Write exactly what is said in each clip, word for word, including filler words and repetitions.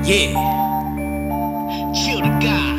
Yeah. Chill to God.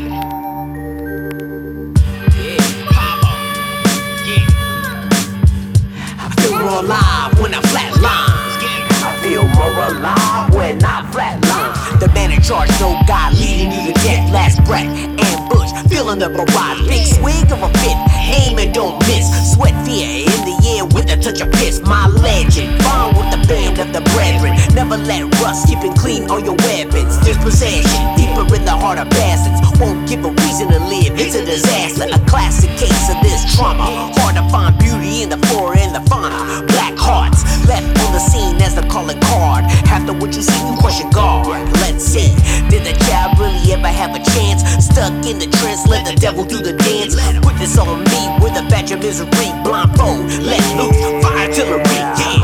Yeah. Papa. Yeah. I feel more alive when I flatline. I feel more alive when I flatline. The man in charge, no God leading you to death. Last breath, ambush, filling the barrage. Big swig of a fifth, aim and don't miss. Sweat fear in the air with a touch of piss. My legend, born with the band of the brethren. Never let rust, keeping clean all your weapons. There's possession, deeper in the heart of bastards. Won't give a reason to live, it's a disaster. A classic case of this trauma. Hard to find beauty in the flora and the fauna. Black hearts, left on the scene as the calling card. After what you see, you question God. Let's see, did the child really ever have a chance? Stuck in the trance, let the devil do the dance. Put this on me with a batch of misery. Blindfold, let loose, fire artillery, yeah.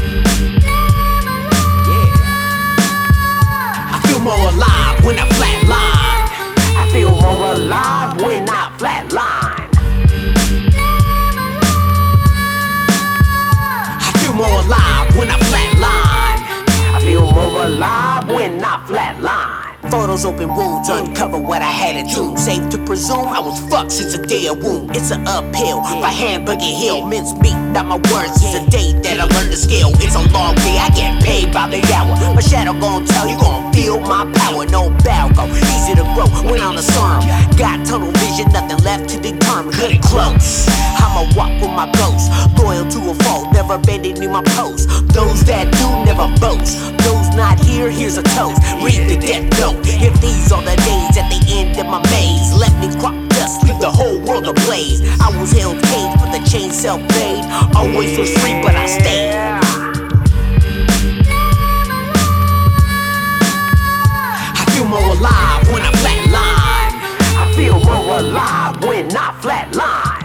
I feel more alive when I flatline. I feel more alive when I flatline. I feel more alive when I flatline. I feel more alive when I flatline. Photos, open wounds, uncover what I had in tune. Safe to presume I was fucked since a day of womb. It's an uphill, my hamburger hill. Mince meat, not my words. It's a day that I learned to scale. It's a long day, I get paid by the hour. My shadow gon' tell you, gon' feel my power. No bow, go easy to grow when on the storm. Got tunnel vision, nothing left to determine. Good and close, I'ma walk with my ghost. Loyal to a fault, never abandoning my post. Those that do never boast. Those not here, here's a toast. Read the death note. If these are the days at the end of my maze, let me crop dust, leave the whole world ablaze. I was held caged, but the chain self-made. Always was free, but I stayed. I feel more alive when I flatline. I feel more alive when I flatline.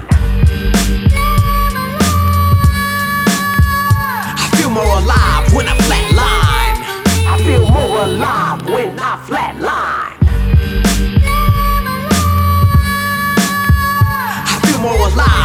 I feel more alive when I flatline. I feel more alive when I flatline. I feel more alive